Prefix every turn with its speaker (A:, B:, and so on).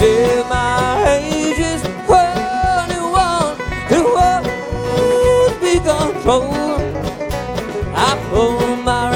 A: Till my age is 21, the world be controlled. I pull